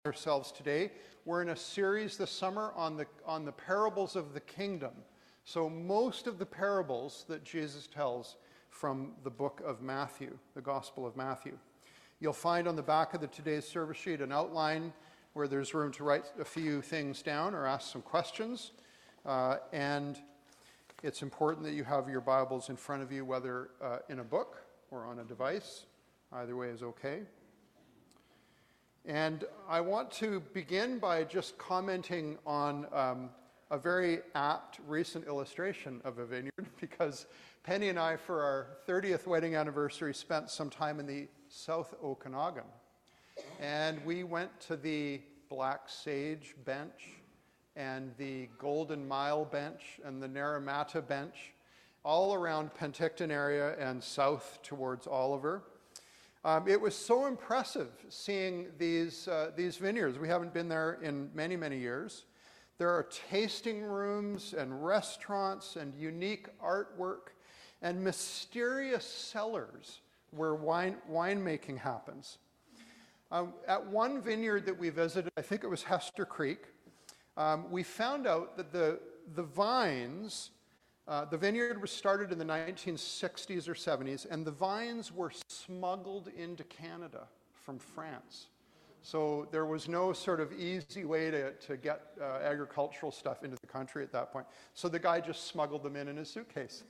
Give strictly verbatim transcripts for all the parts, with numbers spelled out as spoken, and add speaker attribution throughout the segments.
Speaker 1: ourselves today. We're in a series this summer on the on the parables of the kingdom. So most of the parables that Jesus tells from the book of Matthew, the Gospel of Matthew. You'll find on the back of the today's service sheet an outline where there's room to write a few things down or ask some questions. Uh, and it's important that you have your Bibles in front of you, whether uh, in a book or on a device. Either way is okay. And I want to begin by just commenting on um, a very apt recent illustration of a vineyard, because Penny and I, for our thirtieth wedding anniversary, spent some time in the South Okanagan. And we went to the Black Sage bench and the Golden Mile bench and the Naramata bench, all around Penticton area and south towards Oliver. Um, it was so impressive seeing these uh, these vineyards. We haven't been there in many, many years. There are tasting rooms and restaurants and unique artwork and mysterious cellars where wine winemaking happens. Um, at one vineyard that we visited, I think it was Hester Creek, um, we found out that the the vines. Uh, the vineyard was started in the nineteen sixties or seventies, and the vines were smuggled into Canada from France. So there was no sort of easy way to, to get uh, agricultural stuff into the country at that point. So the guy just smuggled them in in his suitcase.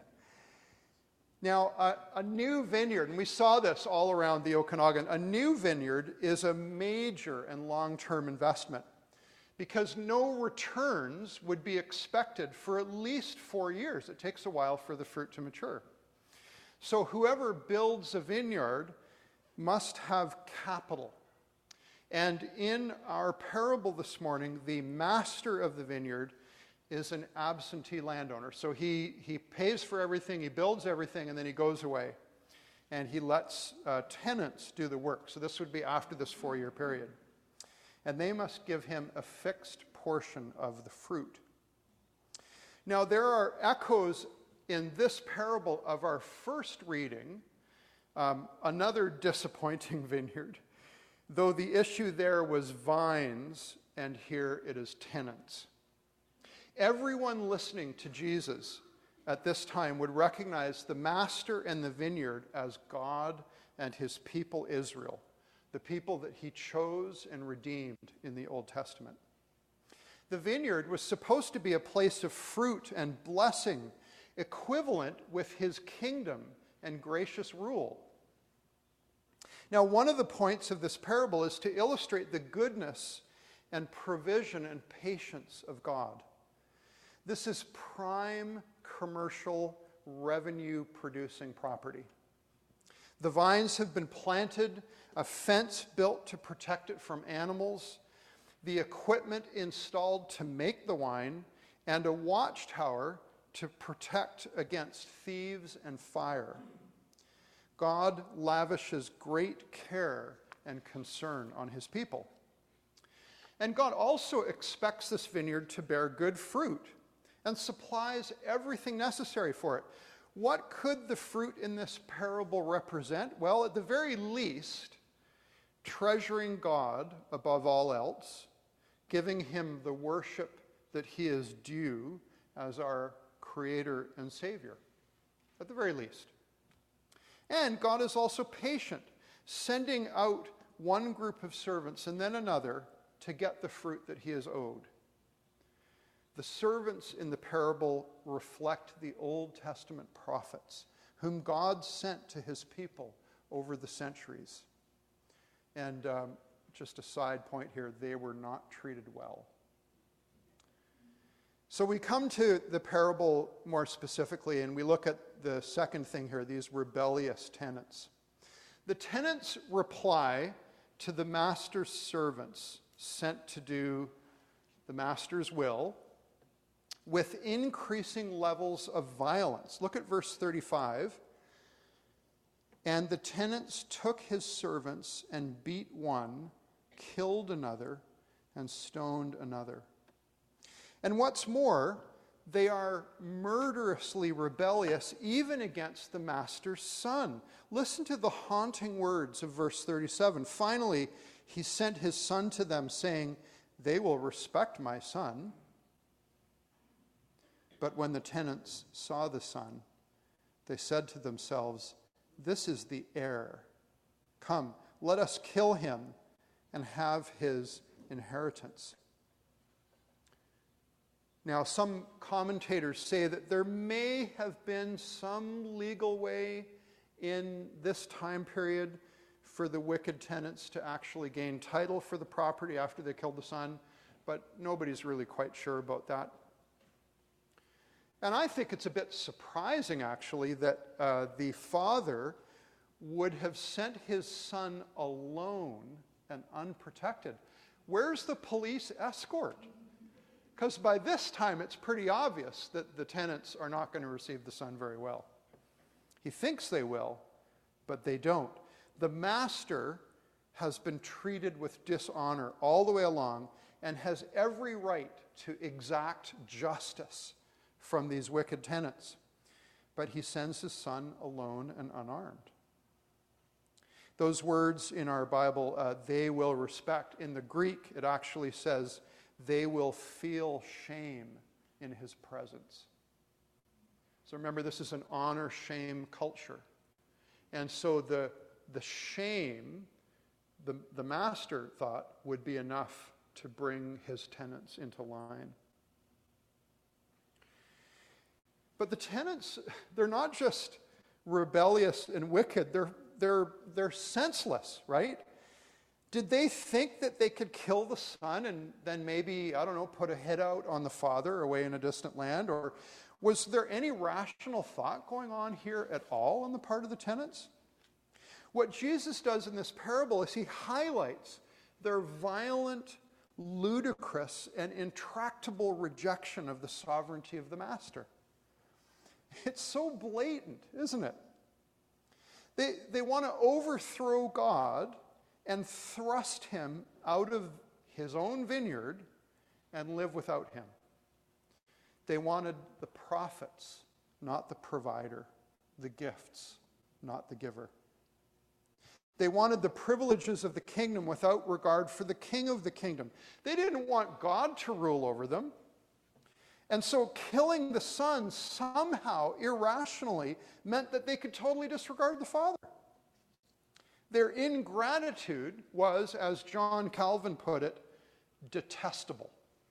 Speaker 1: Now, uh, a new vineyard, and we saw this all around the Okanagan, a new vineyard is a major and long-term investment, because no returns would be expected for at least four years. It takes a while for the fruit to mature. So whoever builds a vineyard must have capital. And in our parable this morning, the master of the vineyard is an absentee landowner. So he, he pays for everything, he builds everything, and then he goes away. And he lets uh, tenants do the work. So this would be after this four-year period. And they must give him a fixed portion of the fruit. Now, there are echoes in this parable of our first reading, um, another disappointing vineyard, though the issue there was vines, and here it is tenants. Everyone listening to Jesus at this time would recognize the master and the vineyard as God and his people Israel, the people that he chose and redeemed in the Old Testament. The vineyard was supposed to be a place of fruit and blessing, equivalent with his kingdom and gracious rule. Now, one of the points of this parable is to illustrate the goodness and provision and patience of God. This is prime commercial revenue-producing property. The vines have been planted, a fence built to protect it from animals, the equipment installed to make the wine, and a watchtower to protect against thieves and fire. God lavishes great care and concern on his people. And God also expects this vineyard to bear good fruit and supplies everything necessary for it. What could the fruit in this parable represent? Well, at the very least, treasuring God above all else, giving him the worship that he is due as our Creator and Savior, at the very least. And God is also patient, sending out one group of servants and then another to get the fruit that he is owed. The servants in the parable reflect the Old Testament prophets, whom God sent to his people over the centuries. And um, just a side point here, they were not treated well. So we come to the parable more specifically, and we look at the second thing here, these rebellious tenants. The tenants reply to the master's servants sent to do the master's will with increasing levels of violence. Look at verse thirty-five. And the tenants took his servants and beat one, killed another, and stoned another. And what's more, they are murderously rebellious even against the master's son. Listen to the haunting words of verse thirty-seven. Finally, he sent his son to them, saying, 'They will respect my son.' But when the tenants saw the son, they said to themselves, 'This is the heir. Come, let us kill him and have his inheritance.'" Now, some commentators say that there may have been some legal way in this time period for the wicked tenants to actually gain title for the property after they killed the son, but nobody's really quite sure about that. And I think it's a bit surprising, actually, that uh, the father would have sent his son alone and unprotected. Where's the police escort? Because by this time, it's pretty obvious that the tenants are not going to receive the son very well. He thinks they will, but they don't. The master has been treated with dishonor all the way along and has every right to exact justice from these wicked tenants. But he sends his son alone and unarmed. Those words in our Bible, uh, "they will respect," in the Greek, it actually says, "they will feel shame in his presence." So remember, this is an honor-shame culture. And so the, the shame, the, the master thought, would be enough to bring his tenants into line. But the tenants, they're not just rebellious and wicked, they're, they're, they're senseless, right? Did they think that they could kill the son and then maybe, I don't know, put a hit out on the father away in a distant land? Or was there any rational thought going on here at all on the part of the tenants? What Jesus does in this parable is he highlights their violent, ludicrous, and intractable rejection of the sovereignty of the master. It's so blatant, isn't it? They, they want to overthrow God and thrust him out of his own vineyard and live without him. They wanted the prophets, not the provider, the gifts, not the giver. They wanted the privileges of the kingdom without regard for the king of the kingdom. They didn't want God to rule over them. And so killing the son somehow, irrationally, meant that they could totally disregard the father. Their ingratitude was, as John Calvin put it, detestable.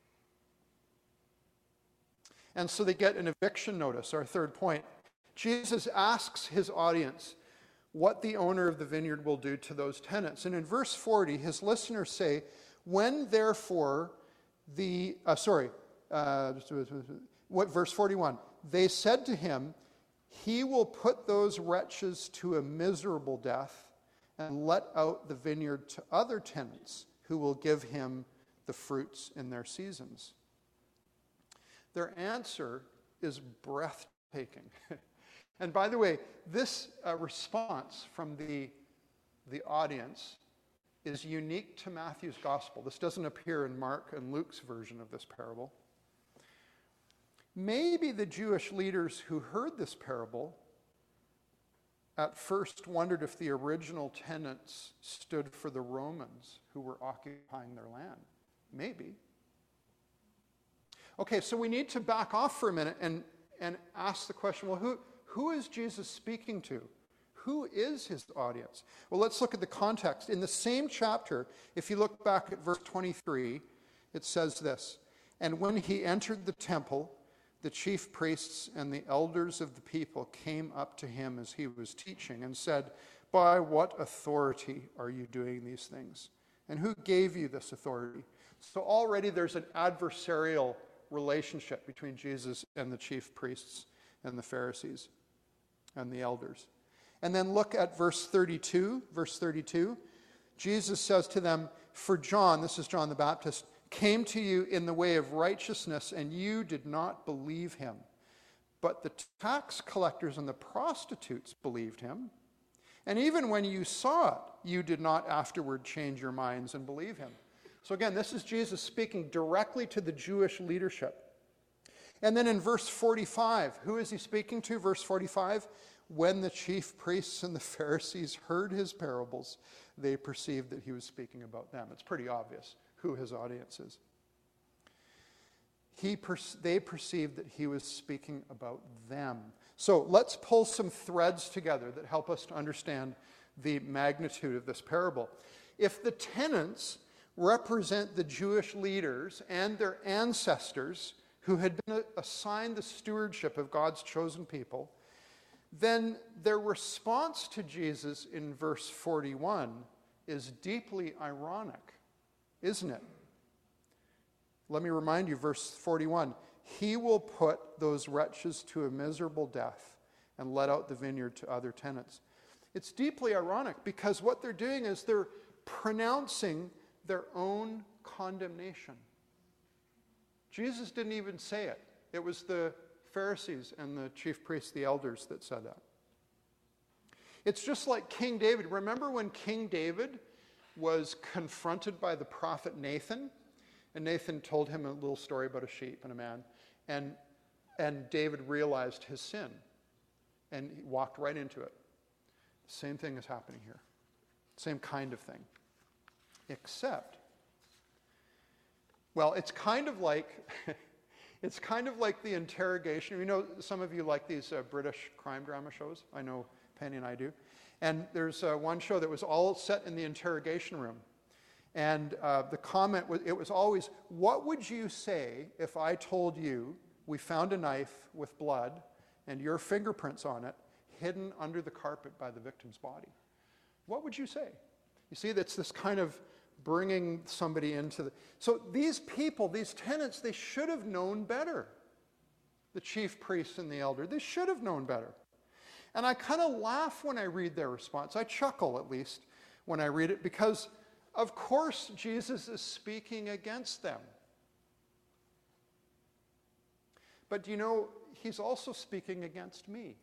Speaker 1: And so they get an eviction notice, our third point. Jesus asks his audience what the owner of the vineyard will do to those tenants. And in verse forty, his listeners say, "When therefore the, uh, sorry, uh, what, verse forty-one, they said to him, 'He will put those wretches to a miserable death and let out the vineyard to other tenants who will give him the fruits in their seasons.'" Their answer is breathtaking. And by the way, this uh, response from the, the audience is unique to Matthew's gospel. This doesn't appear in Mark and Luke's version of this parable. Maybe the Jewish leaders who heard this parable at first wondered if the original tenants stood for the Romans who were occupying their land. Maybe. Okay, so we need to back off for a minute and, and ask the question, well, who, who is Jesus speaking to? Who is his audience? Well, let's look at the context. In the same chapter, if you look back at verse twenty-three, it says this, "And when he entered the temple, the chief priests and the elders of the people came up to him as he was teaching and said, 'By what authority are you doing these things? And who gave you this authority?'" So already there's an adversarial relationship between Jesus and the chief priests and the Pharisees and the elders. And then look at verse thirty-two. Verse thirty-two. Jesus says to them, "For John," this is John the Baptist, "came to you in the way of righteousness, and you did not believe him. But the tax collectors and the prostitutes believed him. And even when you saw it, you did not afterward change your minds and believe him." So again, this is Jesus speaking directly to the Jewish leadership. And then in verse forty-five, who is he speaking to? Verse forty-five, When the chief priests and the Pharisees heard his parables, they perceived that he was speaking about them. It's pretty obvious who his audience is. He per- they perceived that he was speaking about them. So let's pull some threads together that help us to understand the magnitude of this parable. If the tenants represent the Jewish leaders and their ancestors who had been assigned the stewardship of God's chosen people, then their response to Jesus in verse forty-one is deeply ironic, isn't it? Let me remind you, verse forty-one, he will put those wretches to a miserable death and let out the vineyard to other tenants. It's deeply ironic because what they're doing is they're pronouncing their own condemnation. Jesus didn't even say it. It was the Pharisees and the chief priests, the elders, that said that. It's just like King David. Remember when King David was confronted by the prophet Nathan? And Nathan told him a little story about a sheep and a man. And, and David realized his sin. And he walked right into it. Same thing is happening here. Same kind of thing. Except, well, it's kind of like, it's kind of like the interrogation. You know, some of you like these uh, British crime drama shows. I know Penny and I do. And there's uh, one show that was all set in the interrogation room. And uh, the comment, was, it was always, what would you say if I told you we found a knife with blood and your fingerprints on it hidden under the carpet by the victim's body? What would you say? You see, that's this kind of bringing somebody into the... So these people, these tenants, they should have known better. The chief priest and the elder, they should have known better. And I kind of laugh when I read their response. I chuckle, at least, when I read it, because of course Jesus is speaking against them. But do you know, he's also speaking against me.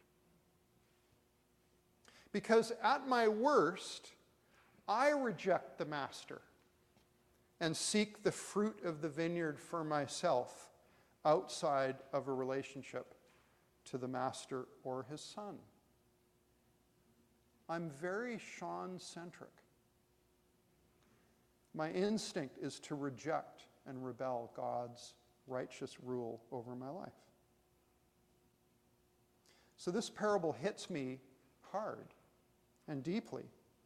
Speaker 1: Because at my worst, I reject the master and seek the fruit of the vineyard for myself outside of a relationship to the master or his son. I'm very Sean-centric. My instinct is to reject and rebel God's righteous rule over my life. So this parable hits me hard and deeply.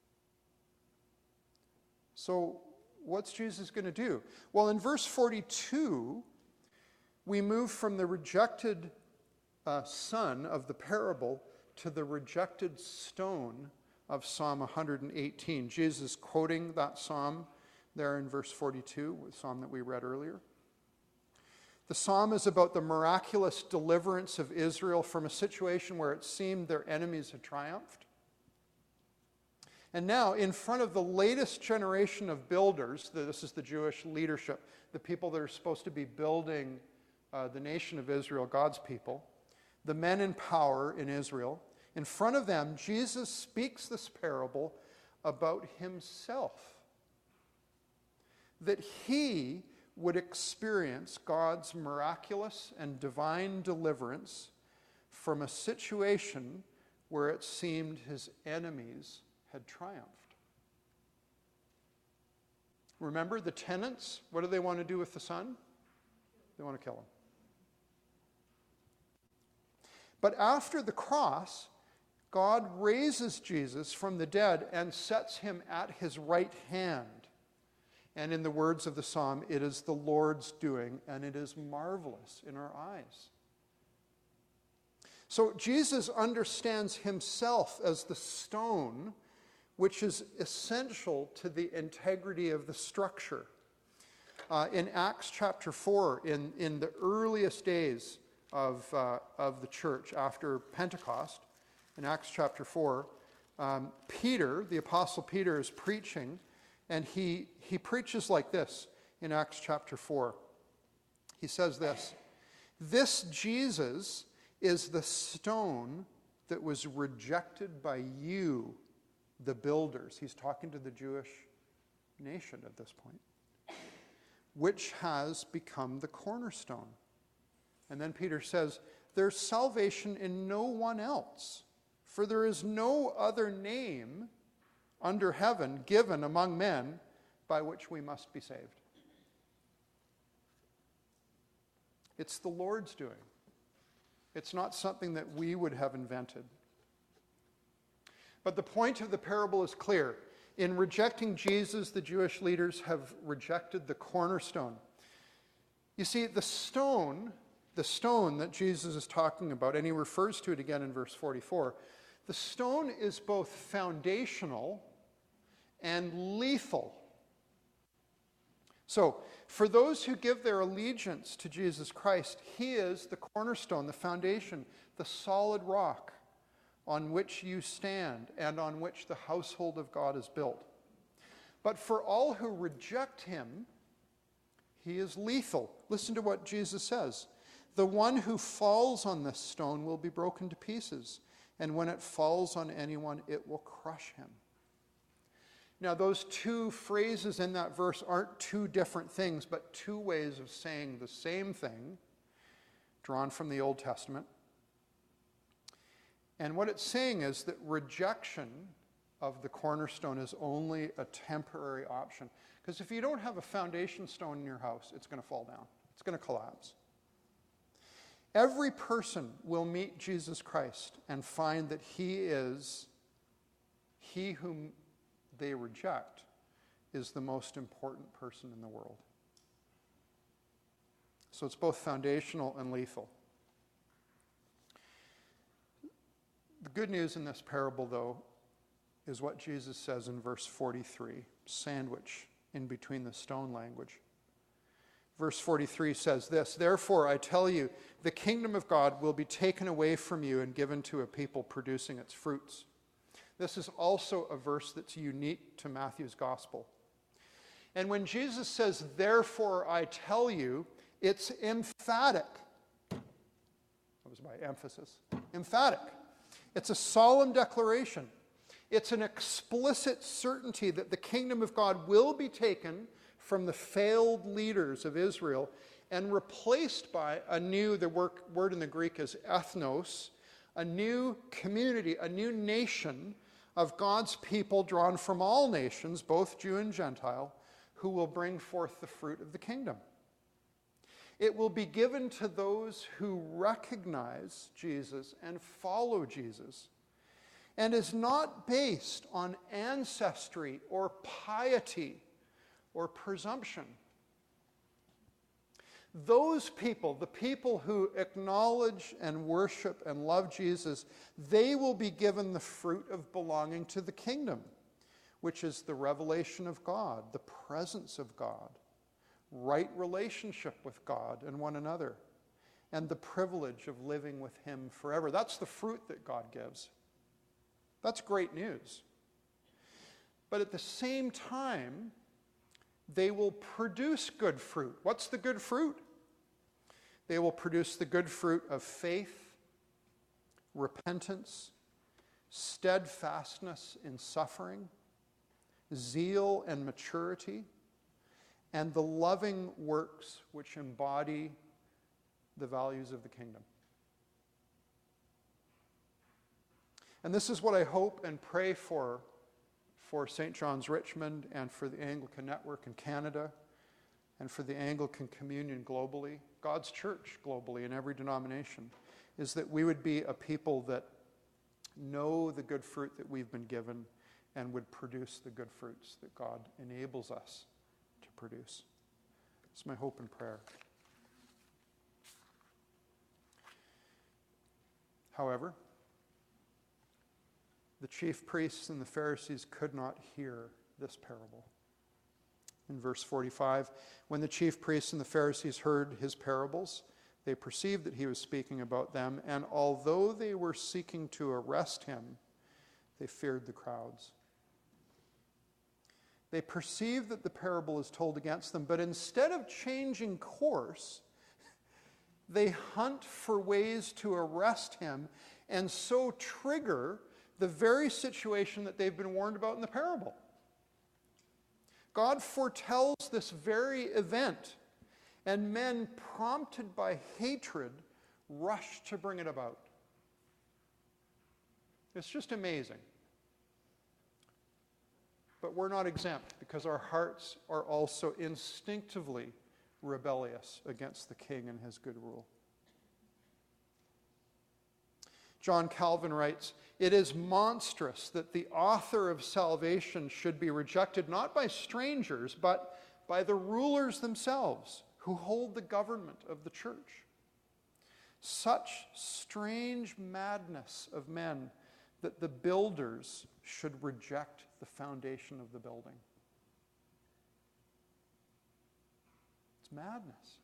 Speaker 1: So what's Jesus going to do? Well, in verse forty-two, we move from the rejected uh, son of the parable to the rejected stone of Psalm one eighteen. Jesus quoting that psalm there in verse forty-two, the psalm that we read earlier. The psalm is about the miraculous deliverance of Israel from a situation where it seemed their enemies had triumphed. And now, in front of the latest generation of builders, this is the Jewish leadership, the people that are supposed to be building uh, the nation of Israel, God's people, the men in power in Israel, in front of them, Jesus speaks this parable about himself. That he would experience God's miraculous and divine deliverance from a situation where it seemed his enemies had triumphed. Remember the tenants? What do they want to do with the son? They want to kill him. But after the cross, God raises Jesus from the dead and sets him at his right hand. And in the words of the psalm, it is the Lord's doing, and it is marvelous in our eyes. So Jesus understands himself as the stone, which is essential to the integrity of the structure. Uh, in Acts chapter four, in, in the earliest days of, uh, of the church after Pentecost, in Acts chapter four, um, Peter, the apostle Peter, is preaching, and he, he preaches like this in Acts chapter four. He says this, "This Jesus is the stone that was rejected by you, the builders." He's talking to the Jewish nation at this point. "Which has become the cornerstone." And then Peter says, there's salvation in no one else, for there is no other name under heaven given among men by which we must be saved. It's the Lord's doing. It's not something that we would have invented. But the point of the parable is clear. In rejecting Jesus, the Jewish leaders have rejected the cornerstone. You see, the stone, the stone that Jesus is talking about, and he refers to it again in verse forty-four, the stone is both foundational and lethal. So, for those who give their allegiance to Jesus Christ, he is the cornerstone, the foundation, the solid rock on which you stand and on which the household of God is built. But for all who reject him, he is lethal. Listen to what Jesus says. The one who falls on this stone will be broken to pieces, and when it falls on anyone, it will crush him. Now, those two phrases in that verse aren't two different things, but two ways of saying the same thing, drawn from the Old Testament. And what it's saying is that rejection of the cornerstone is only a temporary option. Because if you don't have a foundation stone in your house, it's going to fall down. It's going to collapse. Every person will meet Jesus Christ and find that he is, he whom they reject is the most important person in the world. So it's both foundational and lethal. The good news in this parable, though, is what Jesus says in verse forty-three, sandwich in between the stone language. Verse forty-three says this, "Therefore I tell you, the kingdom of God will be taken away from you and given to a people producing its fruits." This is also a verse that's unique to Matthew's gospel. And when Jesus says, "Therefore I tell you," it's emphatic. That was by emphasis. Emphatic. It's a solemn declaration. It's an explicit certainty that the kingdom of God will be taken from the failed leaders of Israel and replaced by a new, the work, word in the Greek is ethnos, a new community, a new nation of God's people drawn from all nations, both Jew and Gentile, who will bring forth the fruit of the kingdom. It will be given to those who recognize Jesus and follow Jesus, and is not based on ancestry or piety or presumption. Those people, the people who acknowledge and worship and love Jesus, they will be given the fruit of belonging to the kingdom, which is the revelation of God, the presence of God, right relationship with God and one another, and the privilege of living with him forever. That's the fruit that God gives. That's great news. But at the same time, they will produce good fruit. What's the good fruit? They will produce the good fruit of faith, repentance, steadfastness in suffering, zeal and maturity, and the loving works which embody the values of the kingdom. And this is what I hope and pray for for Saint John's Richmond and for the Anglican Network in Canada and for the Anglican Communion globally, God's church globally in every denomination, is that we would be a people that know the good fruit that we've been given and would produce the good fruits that God enables us to produce. It's my hope and prayer. However, the chief priests and the Pharisees could not hear this parable. In verse forty-five, when the chief priests and the Pharisees heard his parables, they perceived that he was speaking about them, and although they were seeking to arrest him, they feared the crowds. They perceive that the parable is told against them, but instead of changing course, they hunt for ways to arrest him and so trigger the very situation that they've been warned about in the parable. God foretells this very event, and men prompted by hatred rush to bring it about. It's just amazing. But we're not exempt because our hearts are also instinctively rebellious against the king and his good rule. John Calvin writes, "It is monstrous that the author of salvation should be rejected not by strangers, but by the rulers themselves who hold the government of the church. Such strange madness of men that the builders should reject the foundation of the building." It's madness.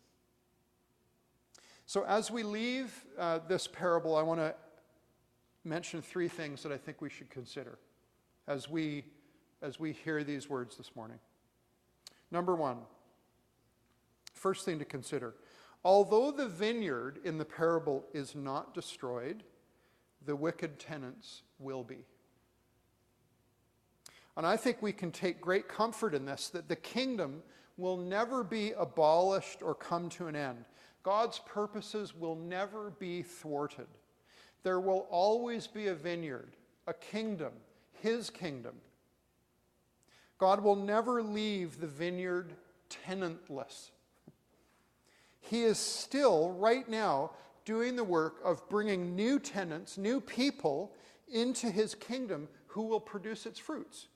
Speaker 1: So as we leave uh, this parable, I want to mention three things that I think we should consider as we, as we hear these words this morning. Number one, first thing to consider, although the vineyard in the parable is not destroyed, the wicked tenants will be. And I think we can take great comfort in this, that the kingdom will never be abolished or come to an end. God's purposes will never be thwarted. There will always be a vineyard, a kingdom, his kingdom. God will never leave the vineyard tenantless. He is still, right now, doing the work of bringing new tenants, new people into his kingdom who will produce its fruits.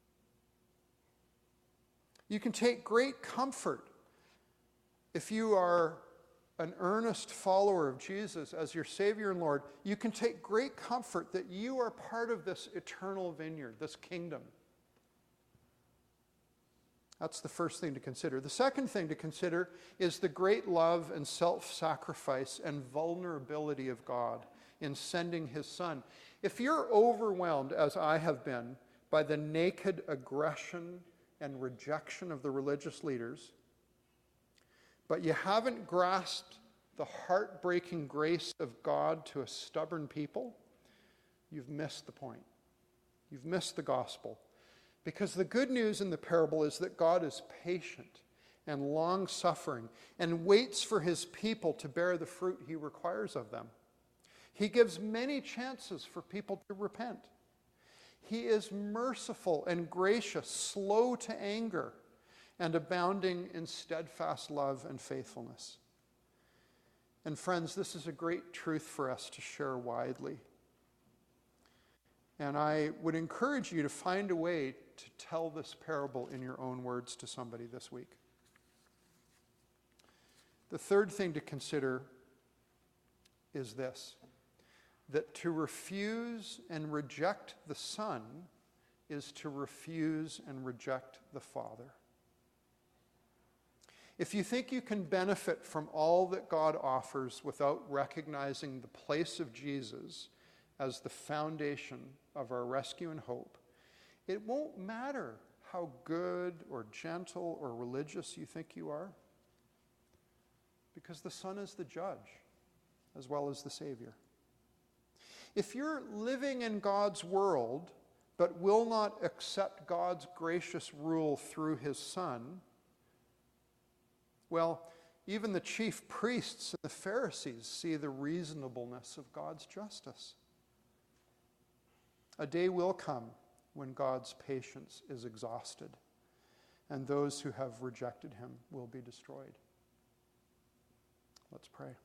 Speaker 1: You can take great comfort if you are an earnest follower of Jesus as your Savior and Lord. You can take great comfort that you are part of this eternal vineyard, this kingdom. That's the first thing to consider. The second thing to consider is the great love and self-sacrifice and vulnerability of God in sending his Son. If you're overwhelmed, as I have been, by the naked aggression and rejection of the religious leaders, but you haven't grasped the heartbreaking grace of God to a stubborn people, you've missed the point. You've missed the gospel. Because the good news in the parable is that God is patient and long-suffering and waits for his people to bear the fruit he requires of them. He gives many chances for people to repent. He is merciful and gracious, slow to anger, and abounding in steadfast love and faithfulness. And friends, this is a great truth for us to share widely. And I would encourage you to find a way to tell this parable in your own words to somebody this week. The third thing to consider is this, that to refuse and reject the Son is to refuse and reject the Father. If you think you can benefit from all that God offers without recognizing the place of Jesus as the foundation of our rescue and hope, it won't matter how good or gentle or religious you think you are, because the Son is the judge as well as the Savior. If you're living in God's world but will not accept God's gracious rule through his Son, well, even the chief priests and the Pharisees see the reasonableness of God's justice. A day will come when God's patience is exhausted, and those who have rejected him will be destroyed. Let's pray.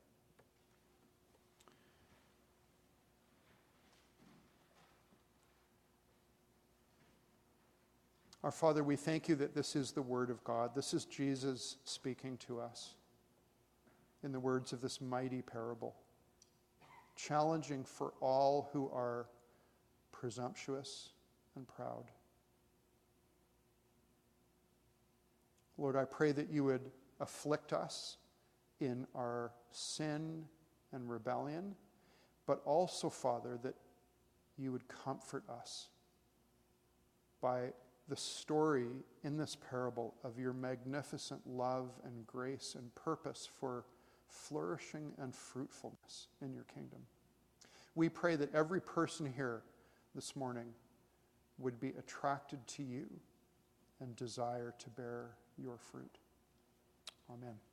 Speaker 1: Our Father, we thank you that this is the Word of God. This is Jesus speaking to us in the words of this mighty parable, challenging for all who are presumptuous and proud. Lord, I pray that you would afflict us in our sin and rebellion, but also, Father, that you would comfort us by the story in this parable of your magnificent love and grace and purpose for flourishing and fruitfulness in your kingdom. We pray that every person here this morning would be attracted to you and desire to bear your fruit. Amen.